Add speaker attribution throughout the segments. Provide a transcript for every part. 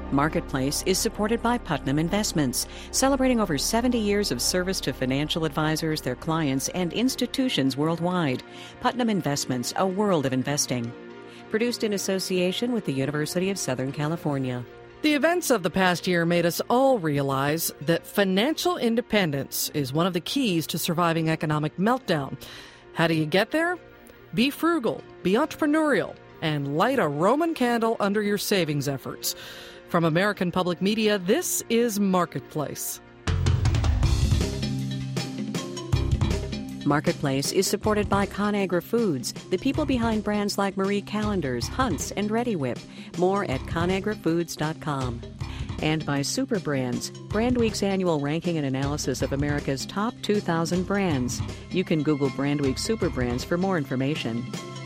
Speaker 1: Marketplace is supported by Putnam Investments, celebrating over 70 years of service to financial advisors, their clients, and institutions worldwide. Putnam Investments, a world of investing. Produced in association with the University of Southern California.
Speaker 2: The events of the past year made us all realize that financial independence is one of the keys to surviving economic meltdown. How do you get there? Be frugal, be entrepreneurial, and light a Roman candle under your savings efforts. From American Public Media, this is Marketplace.
Speaker 1: Marketplace is supported by ConAgra Foods, the people behind brands like Marie Callender's, Hunt's, and Reddi-wip. More at ConAgraFoods.com. And by Super Brands, Brandweek's annual ranking and analysis of America's top 2,000 brands. You can Google Brandweek Super Brands for more information.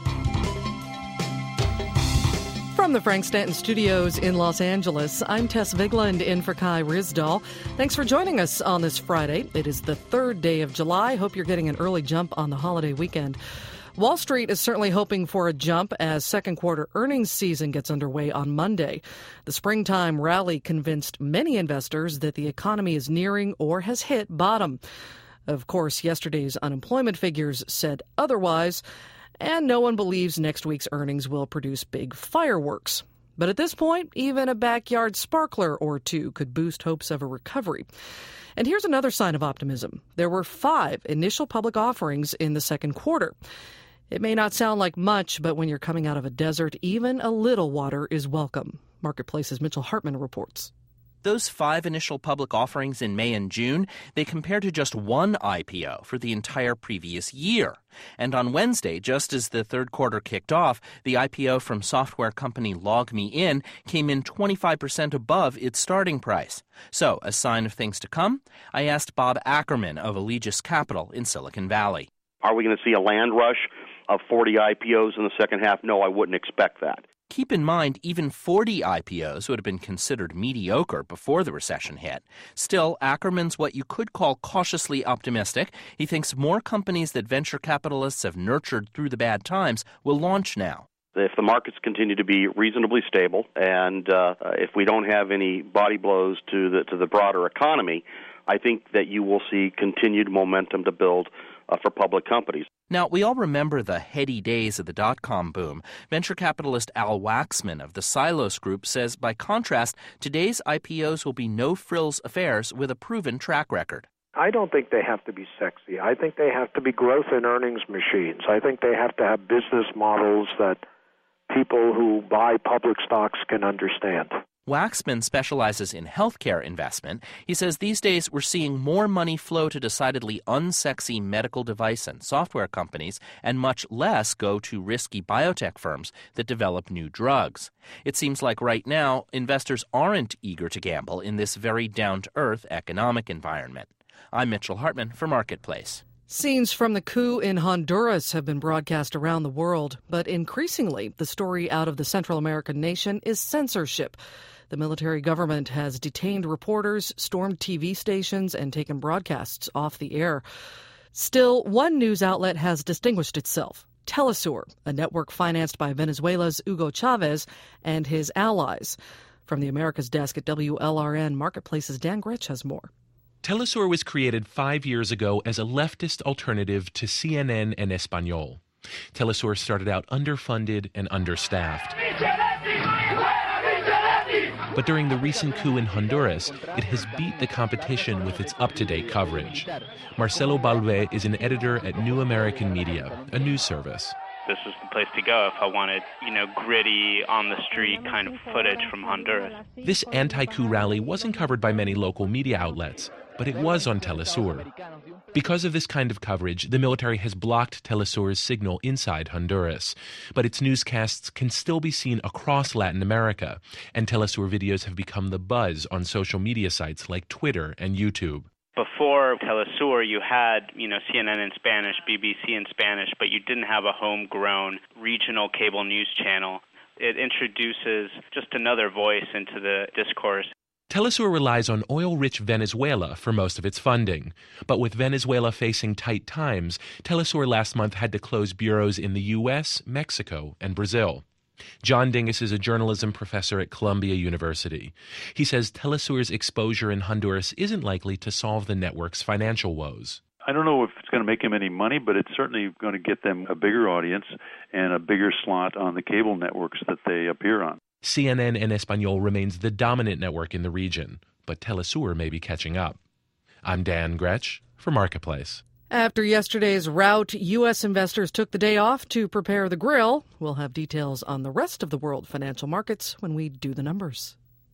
Speaker 2: From the Frank Stanton Studios in Los Angeles, I'm Tess Vigland in for Kai Ryssdal. Thanks for joining us on this Friday. It is the third day of July. Hope you're getting an early jump on the holiday weekend. Wall Street is certainly hoping for a jump as second quarter earnings season gets underway on Monday. The springtime rally convinced many investors that the economy is nearing or has hit bottom. Of course, yesterday's unemployment figures said otherwise. And no one believes next week's earnings will produce big fireworks. But at this point, even a backyard sparkler or two could boost hopes of a recovery. And here's another sign of optimism. There were 5 initial public offerings in the second quarter. It may not sound like much, but when you're coming out of a desert, even a little water is welcome. Marketplace's Mitchell Hartman reports.
Speaker 3: Those 5 initial public offerings in May and June, they compare to just 1 IPO for the entire previous year. And on Wednesday, just as the third quarter kicked off, the IPO from software company LogMeIn came in 25% above its starting price. So, a sign of things to come, I asked Bob Ackerman of Allegis Capital in Silicon Valley.
Speaker 4: Are we going to see a land rush of 40 IPOs in the second half? No, I wouldn't expect that.
Speaker 3: Keep in mind, even 40 IPOs would have been considered mediocre before the recession hit. Still, Ackerman's what you could call cautiously optimistic. He thinks more companies that venture capitalists have nurtured through the bad times will launch now.
Speaker 4: If the markets continue to be reasonably stable and if we don't have any body blows to the broader economy, I think that you will see continued momentum to build for public companies.
Speaker 3: Now, we all remember the heady days of the dot-com boom. Venture capitalist Al Waxman of the Silos Group says, by contrast, today's IPOs will be no-frills affairs with a proven track record.
Speaker 5: I don't think they have to be sexy. I think they have to be growth and earnings machines. I think they have to have business models that people who buy public stocks can understand.
Speaker 3: Waxman specializes in healthcare investment. He says these days we're seeing more money flow to decidedly unsexy medical device and software companies and much less go to risky biotech firms that develop new drugs. It seems like right now investors aren't eager to gamble in this very down-to-earth economic environment. I'm Mitchell Hartman for Marketplace.
Speaker 2: Scenes from the coup in Honduras have been broadcast around the world, but increasingly the story out of the Central American nation is censorship. The military government has detained reporters, stormed TV stations, and taken broadcasts off the air. Still, one news outlet has distinguished itself: Telesur, a network financed by Venezuela's Hugo Chavez and his allies. From the Americas desk at WLRN, Marketplace's Dan Gretsch has more.
Speaker 6: Telesur was created 5 years ago as a leftist alternative to CNN and Español. Telesur started out underfunded and understaffed. But during the recent coup in Honduras, it has beat the competition with its up-to-date coverage. Marcelo Balve is an editor at New American Media, a news service.
Speaker 7: This is the place to go if I wanted, gritty, on-the-street kind of footage from Honduras.
Speaker 6: This anti-coup rally wasn't covered by many local media outlets, but it was on Telesur. Because of this kind of coverage, the military has blocked Telesur's signal inside Honduras. But its newscasts can still be seen across Latin America, and Telesur videos have become the buzz on social media sites like Twitter and YouTube.
Speaker 7: Before Telesur, you had, CNN in Spanish, BBC in Spanish, but you didn't have a homegrown regional cable news channel. It introduces just another voice into the discourse.
Speaker 6: Telesur relies on oil-rich Venezuela for most of its funding. But with Venezuela facing tight times, Telesur last month had to close bureaus in the U.S., Mexico, and Brazil. John Dingus is a journalism professor at Columbia University. He says Telesur's exposure in Honduras isn't likely to solve the network's financial woes.
Speaker 8: I don't know if it's going to make them any money, but it's certainly going to get them a bigger audience and a bigger slot on the cable networks that they appear on.
Speaker 6: CNN en Español remains the dominant network in the region, but Telesur may be catching up. I'm Dan Gretsch for Marketplace.
Speaker 2: After yesterday's rout, U.S. investors took the day off to prepare the grill. We'll have details on the rest of the world financial markets when we do the numbers.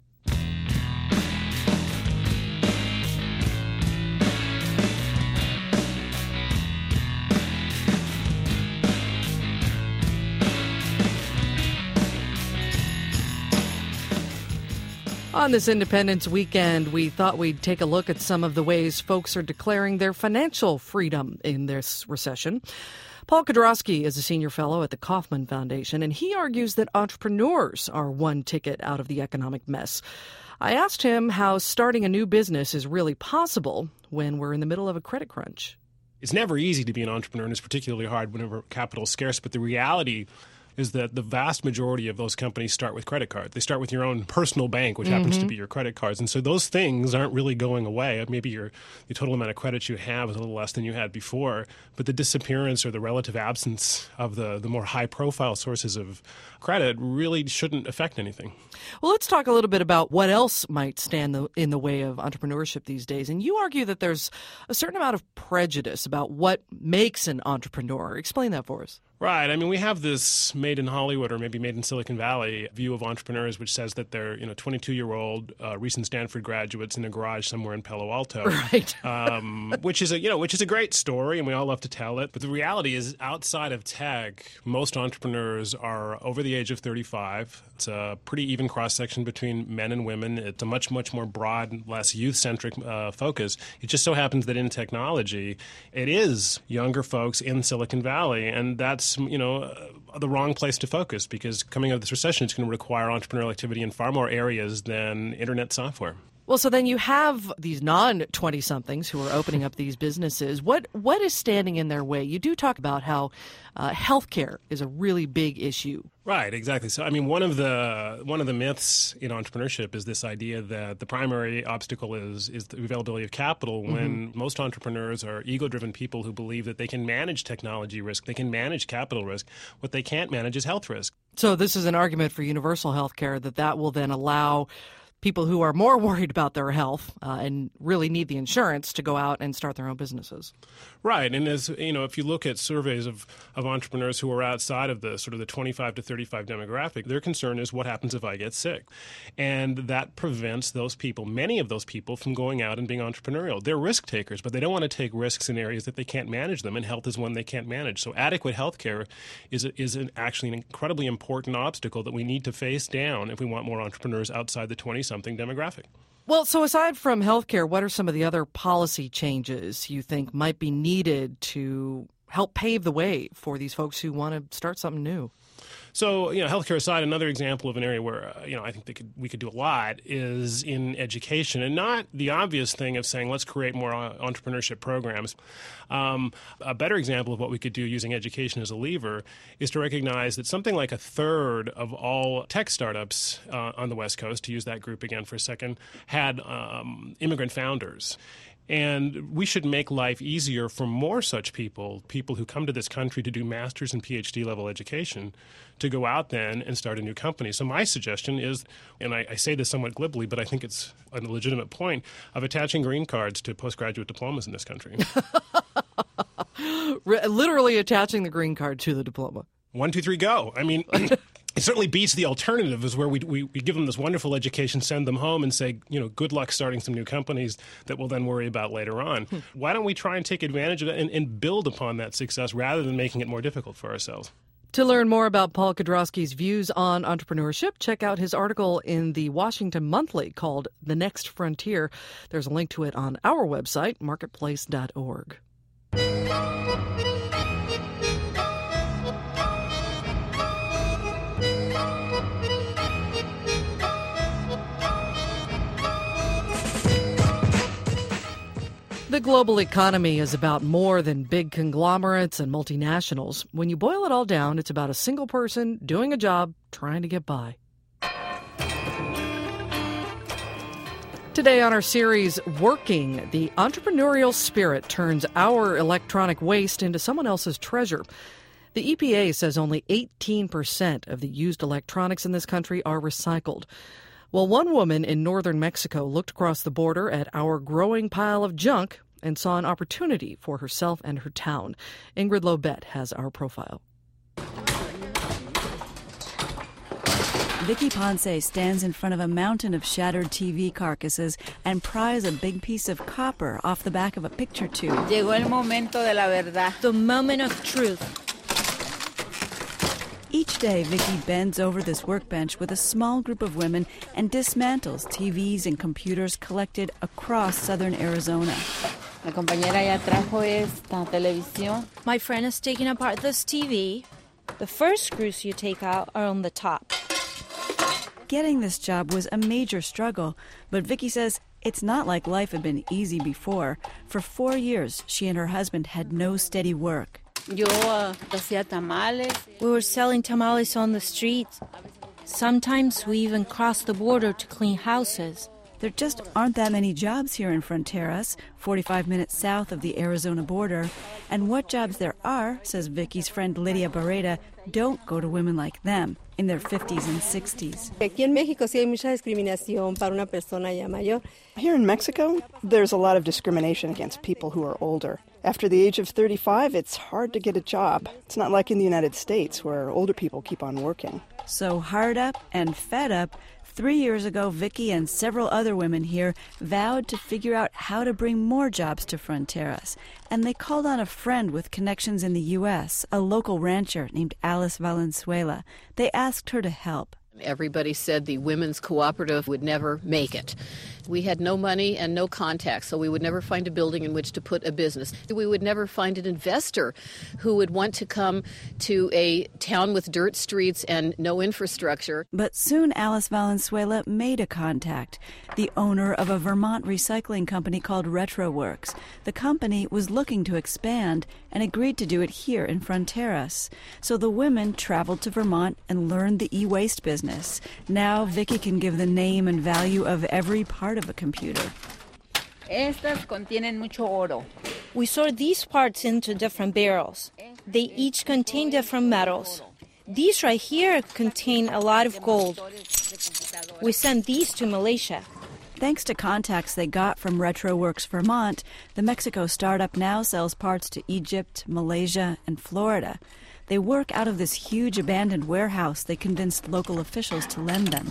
Speaker 2: On this Independence weekend, we thought we'd take a look at some of the ways folks are declaring their financial freedom in this recession. Paul Kudrowski is a senior fellow at the Kauffman Foundation, and he argues that entrepreneurs are one ticket out of the economic mess. I asked him how starting a new business is really possible when we're in the middle of a credit crunch.
Speaker 9: It's never easy to be an entrepreneur, and it's particularly hard whenever capital is scarce, but the reality is that the vast majority of those companies start with credit cards. They start with your own personal bank, which happens to be your credit cards. And so those things aren't really going away. Maybe the total amount of credit you have is a little less than you had before, but the disappearance or the relative absence of the more high-profile sources of credit really shouldn't affect anything.
Speaker 2: Well, let's talk a little bit about what else might stand in the way of entrepreneurship these days. And you argue that there's a certain amount of prejudice about what makes an entrepreneur. Explain that for us.
Speaker 9: Right. I mean, we have this made in Hollywood or maybe made in Silicon Valley view of entrepreneurs, which says that they're 22-year-old recent Stanford graduates in a garage somewhere in Palo Alto,
Speaker 2: right?
Speaker 9: Which is a great story, and we all love to tell it. But the reality is, outside of tech, most entrepreneurs are over the age of 35. It's a pretty even cross section between men and women. It's a much more broad, less youth-centric focus. It just so happens that in technology, it is younger folks in Silicon Valley, and that's the wrong place to focus, because coming out of this recession, it's going to require entrepreneurial activity in far more areas than internet software.
Speaker 2: Well, so then you have these non-20-somethings who are opening up these businesses. What is standing in their way? You do talk about how healthcare is a really big issue.
Speaker 9: Right, exactly. So, I mean, one of the myths in entrepreneurship is this idea that the primary obstacle is the availability of capital, when most entrepreneurs are ego-driven people who believe that they can manage technology risk, they can manage capital risk. What they can't manage is health risk.
Speaker 2: So this is an argument for universal health care that will then allow people who are more worried about their health and really need the insurance to go out and start their own businesses.
Speaker 9: Right. And as if you look at surveys of entrepreneurs who are outside of the sort of the 25 to 35 demographic, their concern is what happens if I get sick. And that prevents many of those people from going out and being entrepreneurial. They're risk takers, but they don't want to take risks in areas that they can't manage them, and health is one they can't manage. So adequate health care is actually an incredibly important obstacle that we need to face down if we want more entrepreneurs outside the 20-something demographic.
Speaker 2: Well, so aside from healthcare, what are some of the other policy changes you think might be needed to help pave the way for these folks who want to start something new?
Speaker 9: So, healthcare aside, another example of an area where, I think we could do a lot is in education, and not the obvious thing of saying, let's create more entrepreneurship programs. A better example of what we could do using education as a lever is to recognize that something like a third of all tech startups on the West Coast, to use that group again for a second, had immigrant founders. And we should make life easier for more such people who come to this country to do master's and PhD level education, to go out then and start a new company. So my suggestion is, and I say this somewhat glibly, but I think it's a legitimate point, of attaching green cards to postgraduate diplomas in this country.
Speaker 2: Literally attaching the green card to the diploma.
Speaker 9: 1, 2, 3, go. I mean... It certainly beats the alternative, is where we give them this wonderful education, send them home, and say, good luck starting some new companies that we'll then worry about later on. Why don't we try and take advantage of it and build upon that success rather than making it more difficult for ourselves?
Speaker 2: To learn more about Paul Kudrowski's views on entrepreneurship, check out his article in the Washington Monthly called The Next Frontier. There's a link to it on our website, marketplace.org. The global economy is about more than big conglomerates and multinationals. When you boil it all down, it's about a single person doing a job, trying to get by. Today on our series, Working, the entrepreneurial spirit turns our electronic waste into someone else's treasure. The EPA says only 18% of the used electronics in this country are recycled. Well, one woman in northern Mexico looked across the border at our growing pile of junk and saw an opportunity for herself and her town. Ingrid Lobet has our profile.
Speaker 10: Vicky Ponce stands in front of a mountain of shattered TV carcasses and pries a big piece of copper off the back of a picture tube.
Speaker 11: Llegó el momento de la verdad.
Speaker 12: The moment of truth.
Speaker 10: Each day, Vicky bends over this workbench with a small group of women and dismantles TVs and computers collected across southern Arizona.
Speaker 11: La compañera ya trajo esta televisión.
Speaker 12: My friend is taking apart this TV. The first screws you take out are on the top.
Speaker 10: Getting this job was a major struggle, but Vicky says it's not like life had been easy before. For 4 years, she and her husband had no steady work.
Speaker 11: Yo hacía tamales.
Speaker 12: We were selling tamales on the streets. Sometimes we even crossed the border to clean houses.
Speaker 10: There just aren't that many jobs here in Fronteras, 45 minutes south of the Arizona border. And what jobs there are, says Vicky's friend Lydia Barreda, don't go to women like them in their 50s and 60s.
Speaker 13: Aquí en México sí hay mucha discriminación para una persona ya mayor.
Speaker 14: Here in Mexico, there's a lot of discrimination against people who are older. After the age of 35, it's hard to get a job. It's not like in the United States, where older people keep on working.
Speaker 10: So hard up and fed up, 3 years ago, Vicky and several other women here vowed to figure out how to bring more jobs to Fronteras. And they called on a friend with connections in the U.S., a local rancher named Alice Valenzuela. They asked her to help.
Speaker 15: Everybody said the women's cooperative would never make it. We had no money and no contacts, so we would never find a building in which to put a business. We would never find an investor who would want to come to a town with dirt streets and no infrastructure.
Speaker 10: But soon Alice Valenzuela made a contact, the owner of a Vermont recycling company called RetroWorks. The company was looking to expand and agreed to do it here in Fronteras. So the women traveled to Vermont and learned the e-waste business. Now Vicky can give the name and value of every part of a computer.
Speaker 11: Estas contienen mucho oro.
Speaker 12: We sort these parts into different barrels. They each contain different metals. These right here contain a lot of gold. We send these to Malaysia.
Speaker 10: Thanks to contacts they got from RetroWorks Vermont, the Mexico startup now sells parts to Egypt, Malaysia, and Florida. They work out of this huge abandoned warehouse they convinced local officials to lend them.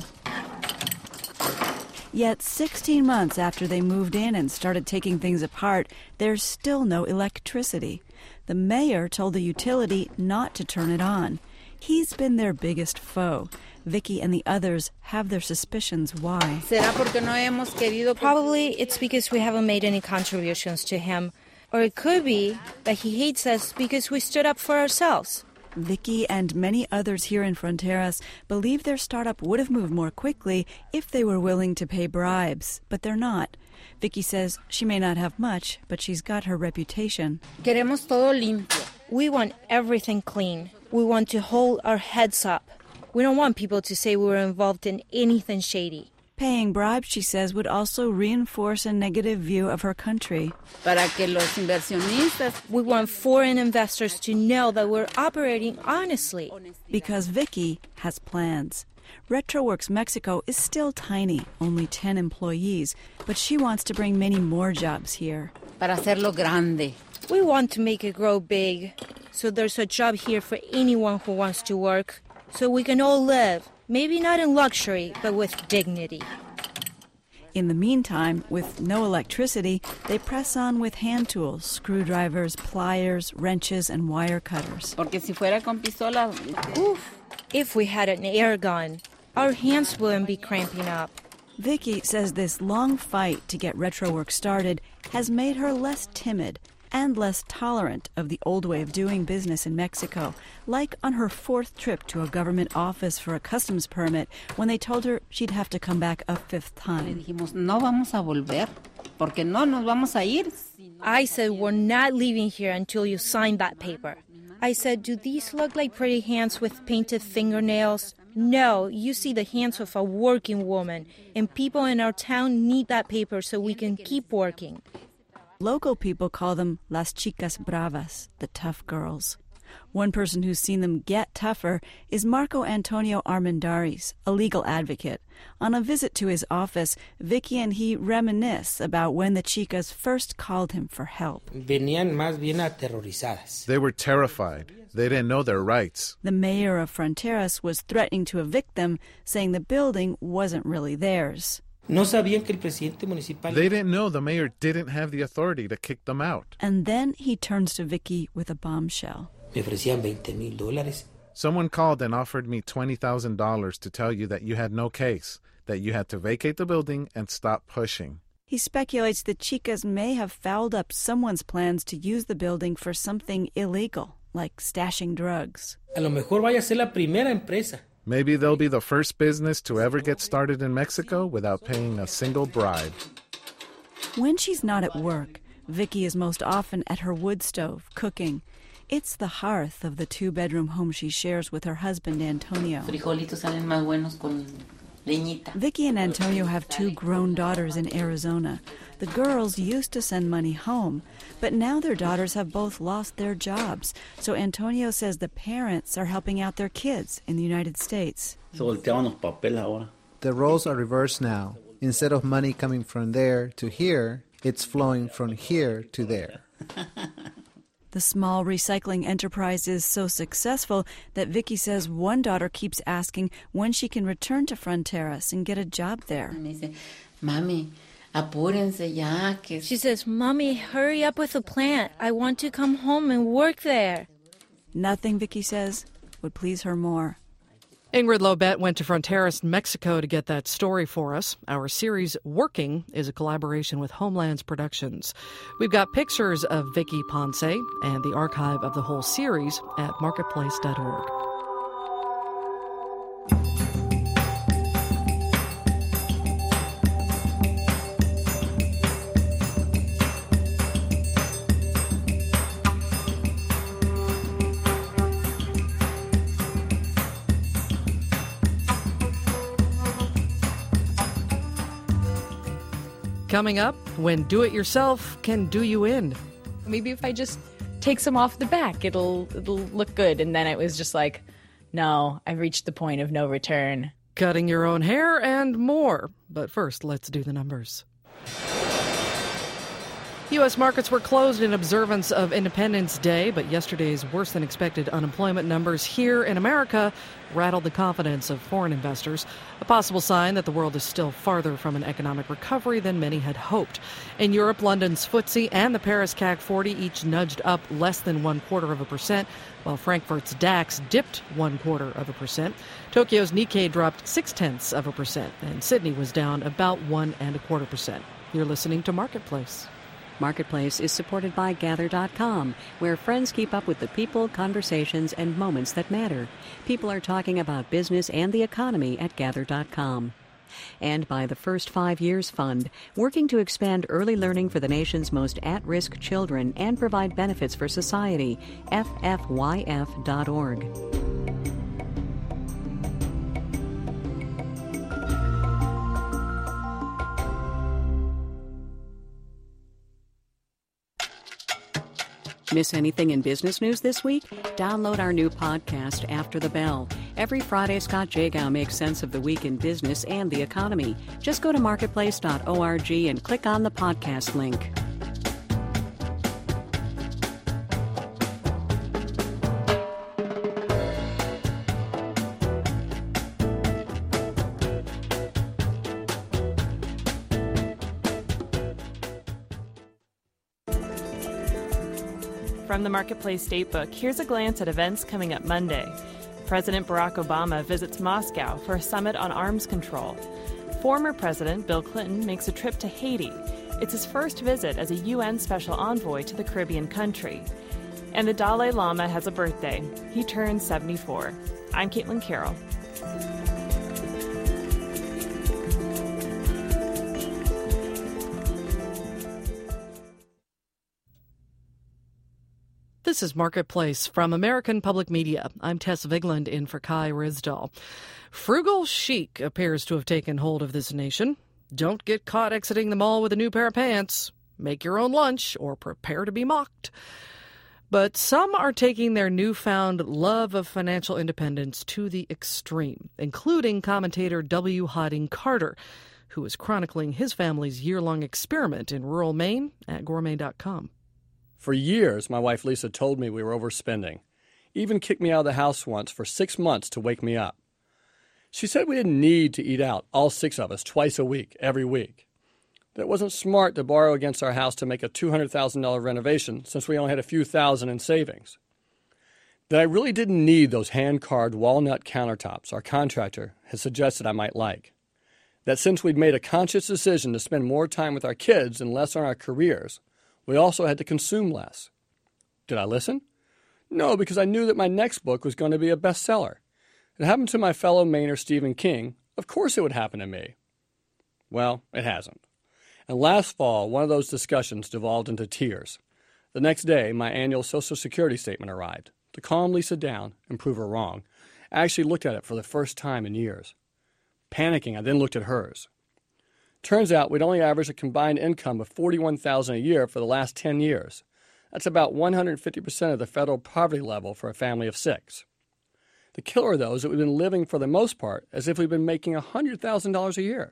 Speaker 10: Yet 16 months after they moved in and started taking things apart, there's still no electricity. The mayor told the utility not to turn it on. He's been their biggest foe. Vicky and the others have their suspicions why.
Speaker 12: Probably it's because we haven't made any contributions to him. Or it could be that he hates us because we stood up for ourselves.
Speaker 10: Vicky and many others here in Fronteras believe their startup would have moved more quickly if they were willing to pay bribes, but they're not. Vicky says she may not have much, but she's got her reputation.
Speaker 11: Queremos todo limpio.
Speaker 12: We want everything clean. We want to hold our heads up. We don't want people to say we were involved in anything shady.
Speaker 10: Paying bribes, she says, would also reinforce a negative view of her country.
Speaker 11: Para que los inversionistas.
Speaker 12: We want foreign investors to know that we're operating honestly.
Speaker 10: Because Vicky has plans. RetroWorks Mexico is still tiny, only 10 employees, but she wants to bring many more jobs here.
Speaker 11: Para hacerlo grande.
Speaker 12: We want to make it grow big, so there's a job here for anyone who wants to work, so we can all live. Maybe not in luxury, but with dignity.
Speaker 10: In the meantime, with no electricity, they press on with hand tools, screwdrivers, pliers, wrenches, and wire cutters.
Speaker 11: Porque si fuera con pistola,
Speaker 12: if we had an air gun, our hands wouldn't be cramping up.
Speaker 10: Vicky says this long fight to get RetroWorks started has made her less timid and less tolerant of the old way of doing business in Mexico, like on her 4th trip to a government office for a customs permit when they told her she'd have to come back a 5th time.
Speaker 11: Dijimos, no vamos a volver, porque no nos vamos a ir.
Speaker 12: I said, we're not leaving here until you sign that paper. I said, do these look like pretty hands with painted fingernails? No, you see the hands of a working woman, and people in our town need that paper so we can keep working.
Speaker 10: Local people call them las chicas bravas, the tough girls. One person who's seen them get tougher is Marco Antonio Armendariz, a legal advocate. On a visit to his office, Vicky and he reminisce about when the chicas first called him for help.
Speaker 16: Venían más bien aterrorizadas.
Speaker 17: They were terrified. They didn't know their rights.
Speaker 10: The mayor of Fronteras was threatening to evict them, saying the building wasn't really theirs.
Speaker 16: No sabían que el presidente municipal...
Speaker 17: They didn't know the mayor didn't have the authority to kick them out.
Speaker 10: And then he turns to Vicky with a bombshell.
Speaker 16: Me ofrecían $20,000.
Speaker 17: Someone called and offered me $20,000 to tell you that you had no case, that you had to vacate the building and stop pushing.
Speaker 10: He speculates the chicas may have fouled up someone's plans to use the building for something illegal, like stashing drugs.
Speaker 16: A lo mejor vaya a ser la primera empresa.
Speaker 17: Maybe they'll be the first business to ever get started in Mexico without paying a single bribe.
Speaker 10: When she's not at work, Vicky is most often at her wood stove, cooking. It's the hearth of the two-bedroom home she shares with her husband, Antonio.
Speaker 11: Frijolitos salen más buenos con leñita.
Speaker 10: Vicky and Antonio have two grown daughters in Arizona. The girls used to send money home, but now their daughters have both lost their jobs. So Antonio says the parents are helping out their kids in the United States.
Speaker 18: The roles are reversed now. Instead of money coming from there to here, it's flowing from here to there.
Speaker 10: The small recycling enterprise is so successful that Vicky says one daughter keeps asking when she can return to Fronteras and get a job there.
Speaker 11: Mami, apúrense ya.
Speaker 12: She says, Mommy, hurry up with the plant. I want to come home and work there.
Speaker 10: Nothing, Vicky says, would please her more.
Speaker 2: Ingrid Lobet went to Fronteras, Mexico to get that story for us. Our series, Working, is a collaboration with Homelands Productions. We've got pictures of Vicky Ponce and the archive of the whole series at marketplace.org. Coming up, when do-it-yourself can do you in.
Speaker 19: Maybe if I just take some off the back, it'll look good. And then it was just like, no, I've reached the point of no return.
Speaker 2: Cutting your own hair and more. But first, let's do the numbers. U.S. markets were closed in observance of Independence Day, but yesterday's worse-than-expected unemployment numbers here in America rattled the confidence of foreign investors, a possible sign that the world is still farther from an economic recovery than many had hoped. In Europe, London's FTSE and the Paris CAC 40 each nudged up less than 0.25%, while Frankfurt's DAX dipped 0.25%. Tokyo's Nikkei dropped 0.6%, and Sydney was down about 1.25%. You're listening to Marketplace.
Speaker 1: Marketplace is supported by Gather.com, where friends keep up with the people, conversations, and moments that matter. People are talking about business and the economy at Gather.com. And by the First 5 Years Fund, working to expand early learning for the nation's most at-risk children and provide benefits for society, ffyf.org. Miss anything in business news this week? Download our new podcast, After the Bell. Every Friday, Scott Jagow makes sense of the week in business and the economy. Just go to marketplace.org and click on the podcast link.
Speaker 20: From the Marketplace Datebook, here's a glance at events coming up Monday. President Barack Obama visits Moscow for a summit on arms control. Former President Bill Clinton makes a trip to Haiti. It's his first visit as a UN special envoy to the Caribbean country. And the Dalai Lama has a birthday. He turns 74. I'm Caitlin Carroll.
Speaker 2: The This is Marketplace from American Public Media. I'm Tess Vigland in for Kai Ryssdal. Frugal chic appears to have taken hold of this nation. Don't get caught exiting the mall with a new pair of pants. Make your own lunch or prepare to be mocked. But some are taking their newfound love of financial independence to the extreme, including commentator W. Harding Carter, who is chronicling his family's year-long experiment in rural Maine at gourmet.com.
Speaker 21: For years, my wife Lisa told me we were overspending, even kicked me out of the house once for 6 months to wake me up. She said we didn't need to eat out, all 6 of us, twice a week, every week. That it wasn't smart to borrow against our house to make a $200,000 renovation since we only had a few thousand in savings. That I really didn't need those hand-carved walnut countertops our contractor had suggested I might like. That since we'd made a conscious decision to spend more time with our kids and less on our careers, we also had to consume less. Did I listen? No, because I knew that my next book was going to be a bestseller. It happened to my fellow Mainer Stephen King. Of course it would happen to me. Well, it hasn't. And last fall, one of those discussions devolved into tears. The next day, my annual Social Security statement arrived. To calm Lisa down and prove her wrong, I actually looked at it for the first time in years. Panicking, I then looked at hers. Turns out we'd only averaged a combined income of $41,000 a year for the last 10 years. That's about 150% of the federal poverty level for a family of 6. The killer, though, is that we've been living, for the most part, as if we've been making $100,000 a year.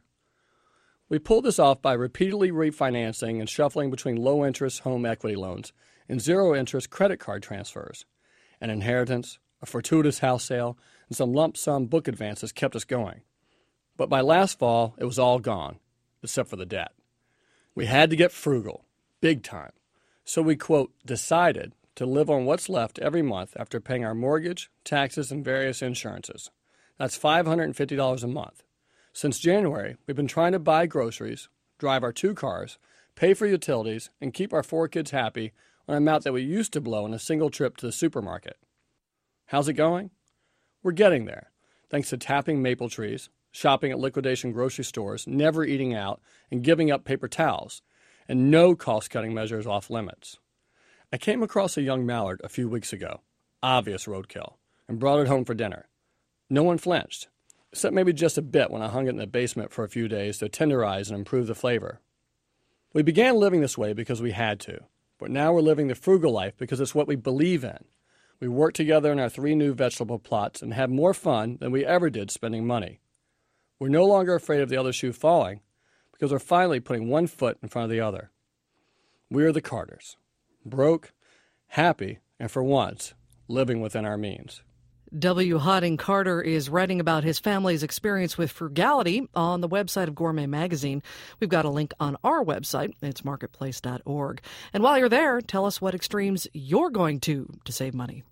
Speaker 21: We pulled this off by repeatedly refinancing and shuffling between low-interest home equity loans and zero-interest credit card transfers. An inheritance, a fortuitous house sale, and some lump sum book advances kept us going. But by last fall, it was all gone, except for the debt. We had to get frugal, big time. So we, quote, decided to live on what's left every month after paying our mortgage, taxes, and various insurances. That's $550 a month. Since January, we've been trying to buy groceries, drive our 2 cars, pay for utilities, and keep our 4 kids happy on an amount that we used to blow in a single trip to the supermarket. How's it going? We're getting there, thanks to tapping maple trees, shopping at liquidation grocery stores, never eating out, and giving up paper towels, and no cost-cutting measures off limits. I came across a young mallard a few weeks ago, obvious roadkill, and brought it home for dinner. No one flinched, except maybe just a bit when I hung it in the basement for a few days to tenderize and improve the flavor. We began living this way because we had to, but now we're living the frugal life because it's what we believe in. We work together in our 3 new vegetable plots and have more fun than we ever did spending money. We're no longer afraid of the other shoe falling because we're finally putting one foot in front of the other. We're the Carters, broke, happy, and for once, living within our means.
Speaker 2: W. Harding Carter is writing about his family's experience with frugality on the website of Gourmet Magazine. We've got a link on our website. It's marketplace.org. And while you're there, tell us what extremes you're going to save money.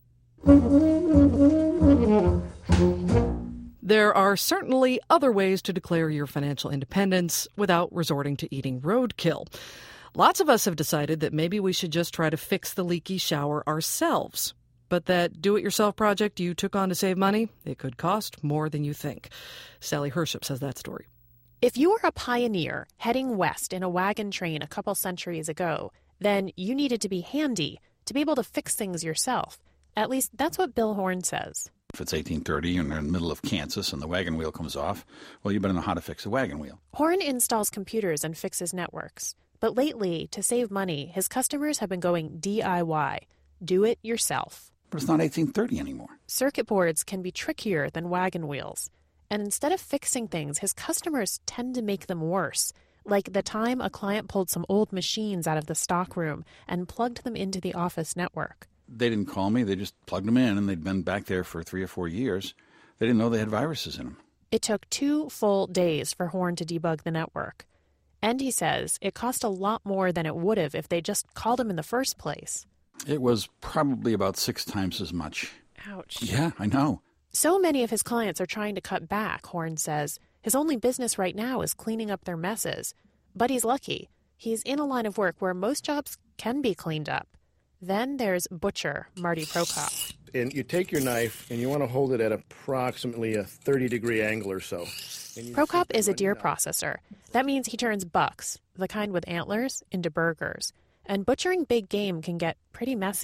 Speaker 2: There are certainly other ways to declare your financial independence without resorting to eating roadkill. Lots of us have decided that maybe we should just try to fix the leaky shower ourselves. But that do-it-yourself project you took on to save money, it could cost more than you think. Sally Hershup says that story.
Speaker 22: If you were a pioneer heading west in a wagon train a couple centuries ago, then you needed to be handy to be able to fix things yourself. At least that's what Bill Horn says.
Speaker 23: If it's 1830 and you're in the middle of Kansas and the wagon wheel comes off, well, you better know how to fix a wagon wheel.
Speaker 22: Horn installs computers and fixes networks. But lately, to save money, his customers have been going DIY. Do it yourself.
Speaker 23: But it's not 1830 anymore.
Speaker 22: Circuit boards can be trickier than wagon wheels. And instead of fixing things, his customers tend to make them worse. Like the time a client pulled some old machines out of the stockroom and plugged them into the office network.
Speaker 23: They didn't call me. They just plugged them in, and they'd been back there for 3 or 4 years. They didn't know they had viruses in them.
Speaker 22: It took 2 full days for Horn to debug the network. And he says it cost a lot more than it would have if they just called him in the first place.
Speaker 23: It was probably about 6 times as much.
Speaker 22: Ouch.
Speaker 23: Yeah, I know.
Speaker 22: So many of his clients are trying to cut back, Horn says. His only business right now is cleaning up their messes. But he's lucky. He's in a line of work where most jobs can be cleaned up. Then there's butcher Marty Prokop.
Speaker 24: And you take your knife and you want to hold it at approximately a 30-degree angle or so.
Speaker 22: Prokop is a deer processor. That means he turns bucks, the kind with antlers, into burgers. And butchering big game can get pretty messy.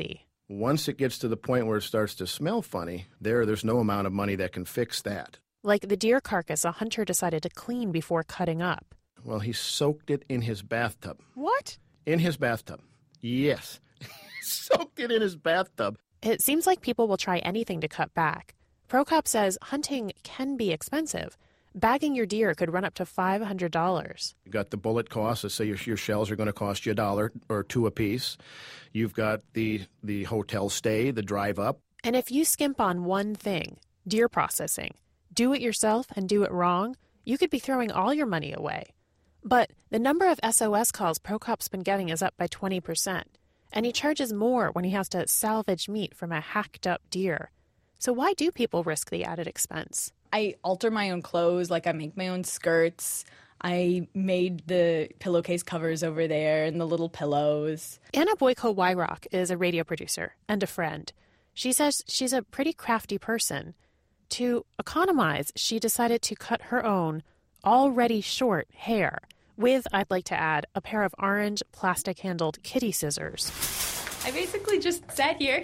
Speaker 24: Once it gets to the point where it starts to smell funny, there's no amount of money that can fix that.
Speaker 22: Like the deer carcass a hunter decided to clean before cutting up.
Speaker 24: Well, he soaked it in his bathtub.
Speaker 22: What?
Speaker 24: In his bathtub. Yes. Soaked it in his bathtub.
Speaker 22: It seems like people will try anything to cut back. Prokop says hunting can be expensive. Bagging your deer could run up to $500.
Speaker 24: You got the bullet cost. Let's say your shells are going to cost you $1 or $2 a piece. You've got the hotel stay, the drive up.
Speaker 22: And if you skimp on one thing, deer processing, do it yourself and do it wrong, you could be throwing all your money away. But the number of SOS calls Prokop's been getting is up by 20%. And he charges more when he has to salvage meat from a hacked-up deer. So why do people risk the added expense?
Speaker 19: I alter my own clothes, like I make my own skirts. I made the pillowcase covers over there and the little pillows.
Speaker 22: Anna Boyko-Wyrock is a radio producer and a friend. She says she's a pretty crafty person. To economize, she decided to cut her own already short hair with, I'd like to add, a pair of orange plastic-handled kitty scissors.
Speaker 19: I basically just sat here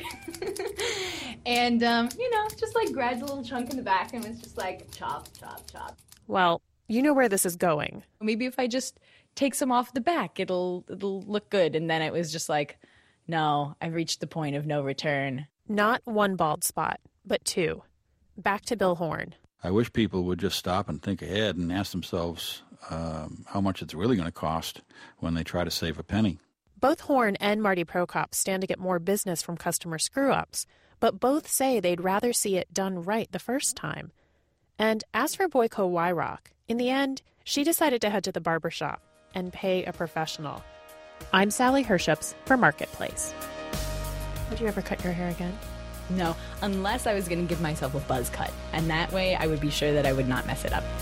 Speaker 19: and, just like grabbed a little chunk in the back and was just like chop, chop, chop.
Speaker 22: Well, you know where this is going.
Speaker 19: Maybe if I just take some off the back, it'll look good. And then it was just like, no, I've reached the point of no return.
Speaker 22: Not one bald spot, but two. Back to Bill Horn.
Speaker 23: I wish people would just stop and think ahead and ask themselves how much it's really going to cost when they try to save a penny.
Speaker 22: Both Horn and Marty Prokop stand to get more business from customer screw-ups, but both say they'd rather see it done right the first time. And as for Boyko-Wyrock, in the end, she decided to head to the barbershop and pay a professional. I'm Sally Herships for Marketplace. Would you ever cut your hair again?
Speaker 19: No, unless I was going to give myself a buzz cut, and that way I would be sure that I would not mess it up.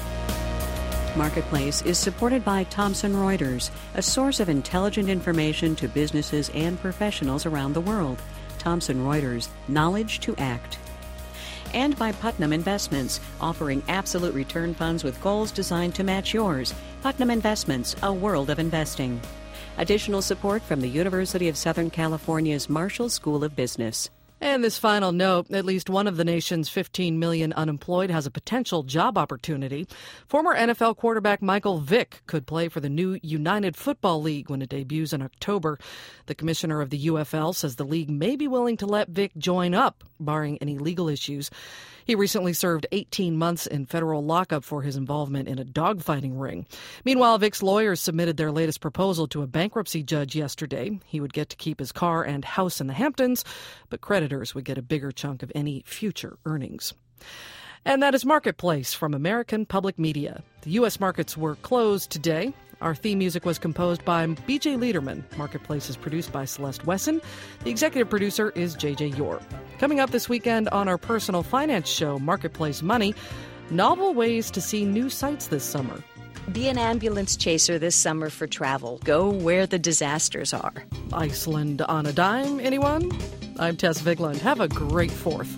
Speaker 1: Marketplace is supported by Thomson Reuters, a source of intelligent information to businesses and professionals around the world. Thomson Reuters, knowledge to act. And by Putnam Investments, offering absolute return funds with goals designed to match yours. Putnam Investments, a world of investing. Additional support from the University of Southern California's Marshall School of Business.
Speaker 2: And this final note, at least one of the nation's 15 million unemployed has a potential job opportunity. Former NFL quarterback Michael Vick could play for the new United Football League when it debuts in October. The commissioner of the UFL says the league may be willing to let Vick join up, barring any legal issues. He recently served 18 months in federal lockup for his involvement in a dogfighting ring. Meanwhile, Vick's lawyers submitted their latest proposal to a bankruptcy judge yesterday. He would get to keep his car and house in the Hamptons, but creditors would get a bigger chunk of any future earnings. And that is Marketplace from American Public Media. The U.S. markets were closed today. Our theme music was composed by B.J. Liederman. Marketplace is produced by Celeste Wesson. The executive producer is J.J. Yor. Coming up this weekend on our personal finance show, Marketplace Money, novel ways to see new sights this summer.
Speaker 1: Be an ambulance chaser this summer for travel. Go where the disasters are.
Speaker 2: Iceland on a dime, anyone? I'm Tess Vigland. Have a great 4th.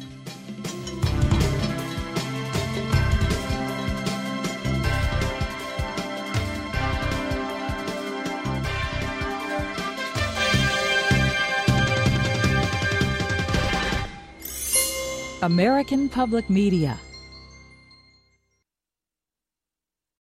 Speaker 3: American Public Media.